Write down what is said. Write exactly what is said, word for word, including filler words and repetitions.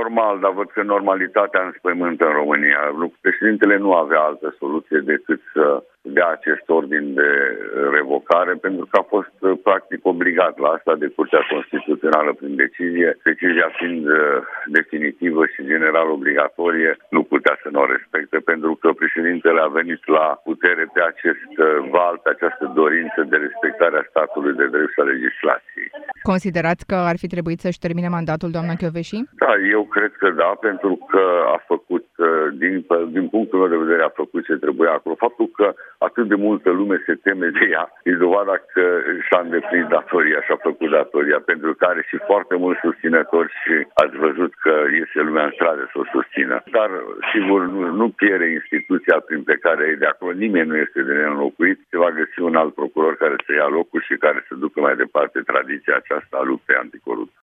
normal, dar văd că normalitatea înspăimântă în România. Președintele nu avea altă soluție decât să dea acest ordin de revocare, pentru că a fost practic obligat la asta de Curtea Constituțională prin decizie. Decizia fiind definitivă și general obligatorie, nu putea să nu o respecte, pentru că președintele a venit la putere pe acest val, pe această dorință de respectare a statului de drept și a legislației. Considerați că ar fi trebuit să-și termine mandatul, doamna Kövesi? Da, eu cred că da, pentru că a făcut, din, din punctul meu de vedere, a făcut ce trebuia acolo. Faptul că atât de multă lume se teme de ea e dovada că și-a îndeplinit datoria și-a făcut datoria, pentru că are și foarte mulți susținători și ați văzut că iese lumea în stradă să o susțină. Dar, sigur, nu, nu pierde instituția prin pe care e de acolo, nimeni nu este de neînlocuit, se va găsi un alt procuror care să ia locul și care să ducă mai departe tradiția aceasta a luptei anticorupție.